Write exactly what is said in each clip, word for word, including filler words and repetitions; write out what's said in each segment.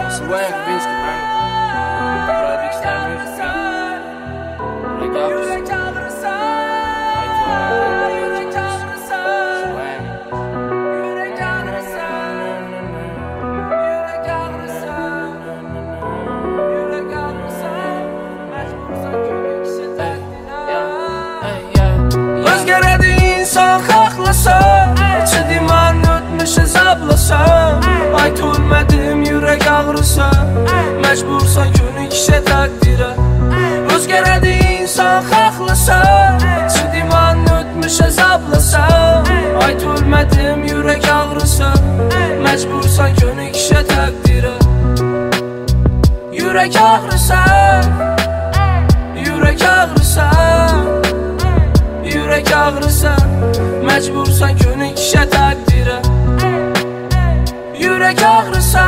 Swag Vinski, man. Pratik Star Music, man. Yürek ağrısı. Yürek ağrısı. Yürek ağrısı. Yürek ağrısı. Yürek ağrısı. Mecbursan köpek işe takdire. Özgərədi insan xaxlasa, içi diman ötmüşe zablasa. Ay tulmədim yürek ağrısa, mecbursan könük işe takdire. Özgərədi insan xaxlasa, içi diman ötmüşe zablasa. Ay tulmədim yürek ağrısa, mecbursan könük işe takdire. Yürek ağrısa, yürek ağrısa. Yürek ağrısa, mecbursan könük işe takdire. Yürek ağrısa,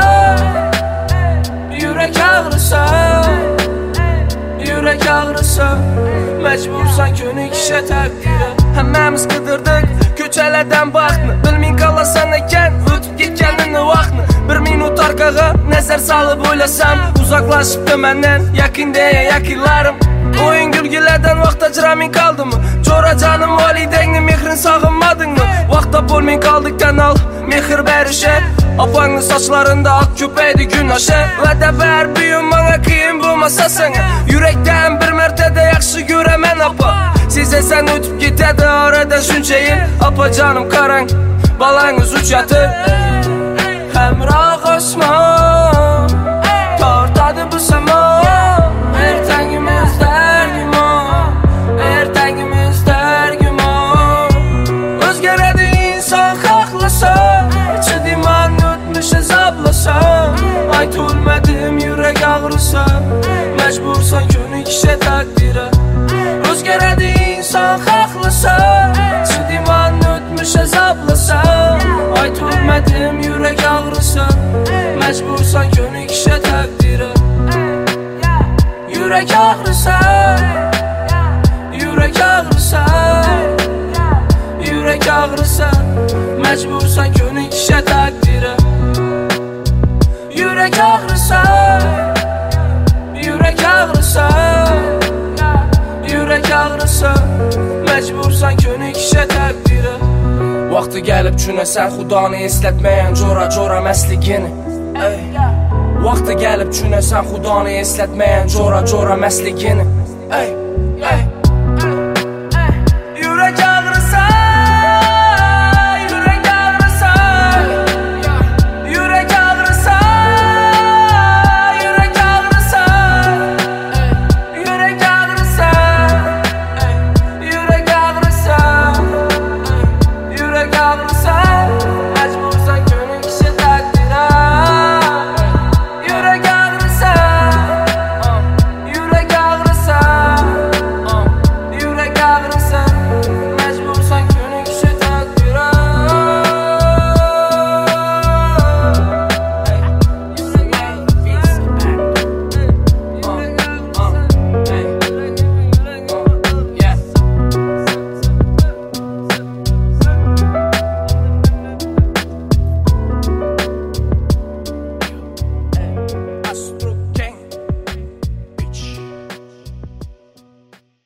yürek ağrısa. Yürek ağrısa, mecbursan könük işe takdire. Həmməmiz qıdırdık köçələrdən baxtını, bilmin qalasan əkən ötüb getkənini vaxtını. Bir minut arqağa nəzər salıb oylasam, uzaqlaşıbdı məndən yakın deyə yakınlarım. Oyun gülgülərdən vaxt acıramin qaldı mı? Cora canım valideyni mehrin sağınmadın mı? Vaxta bolmin qaldıqdan al mehir bərişə. Apanın saçlarında ak köpəydi gün aşə. Və də bər büyün bana qıyın bulmasa sənə. Yürekdən bir mərtədə yaxşı görəmən apa. Sizə sən ötüb getədə arada şüncəyim. Apa canım qaran balanız uç yatır. Həmraq osman tortadı bu səma. Ertəngimiz dərgim o, ertəngimiz dərgim o. Özgərədi insan xaxlasa, içi diman ötmüşe zablasa. Ay tulmədim yürek ağrısa, mecbursan könük işe takdire. Özgərədi insan xaxlasa, içi diman ötmüşe zablasa. Ay tulmədim yürek ağrısa, mecbursan könük işe takdire. Yürek ağrısa, yürek ağrısa. Yürek ağrısa, mecbursan könük işe takdire. Yürek ağrısa, yürek ağrısa. Yürek ağrısa, mecbursan könük işe takdire. Vaxtı gəlib cünəsən xudanı eslətməyən cora cora məsligini. Vaxtı gəlib cünəsən xudanı eslətməyən cora cora məsligini. Ey, ey.